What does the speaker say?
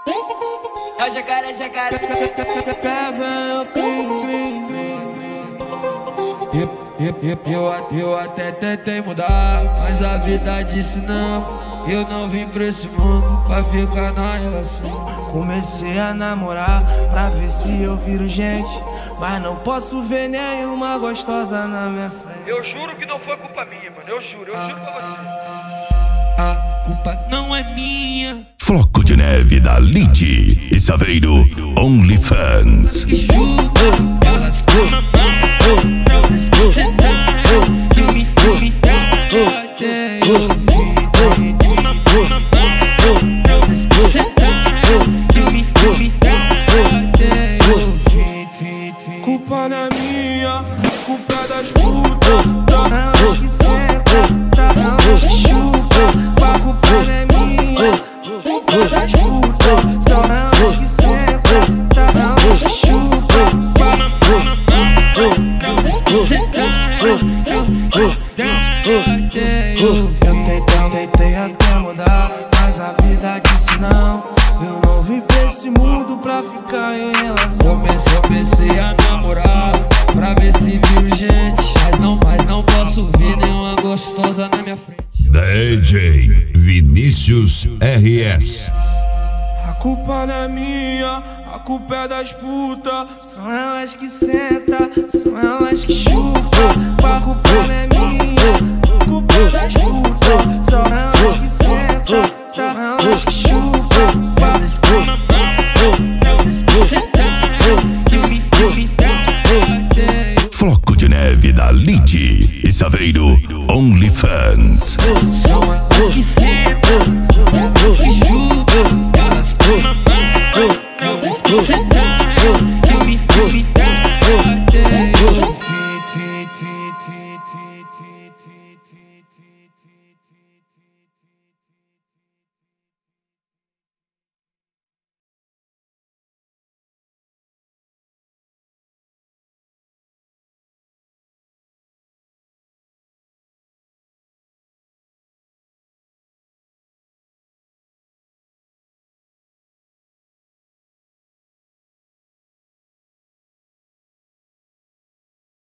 É o jacaré, jacaré. Eu até tentei mudar, mas a vida disse não. Eu não vim pra esse mundo pra ficar na relação. Comecei a namorar pra ver se eu viro gente, mas não posso ver nenhuma gostosa na minha frente. Eu juro que não foi culpa minha, mano. Eu juro pra você. A culpa não é minha. Floco de Neve da Lid e Saveiro OnlyFans. Que chuva, elas com a mão. Não esquece que me dá até eu vi. Não esquece que me dá até eu vi. Culpa não é minha, culpa é das putas. Elas que sentam, elas que chupam. A culpa não é minha, culpa é das putas. Elas que sentam, elas que chupam. Eu tentei até mudar, mas a vida disse não. Eu não vim pra esse mundo pra ficar em relação. Comecei a namorar pra ver se viro gente, mas não posso ver nenhuma gostosa na minha frente. DJ Vinícius RS. A culpa não é minha, a culpa é das putas. São elas que sentam, são elas que chupam. A culpa não é minha, a culpa é das putas. São elas que sentam, são elas que chupam. Floco de Neve da Lid e Saveiro OnlyFans.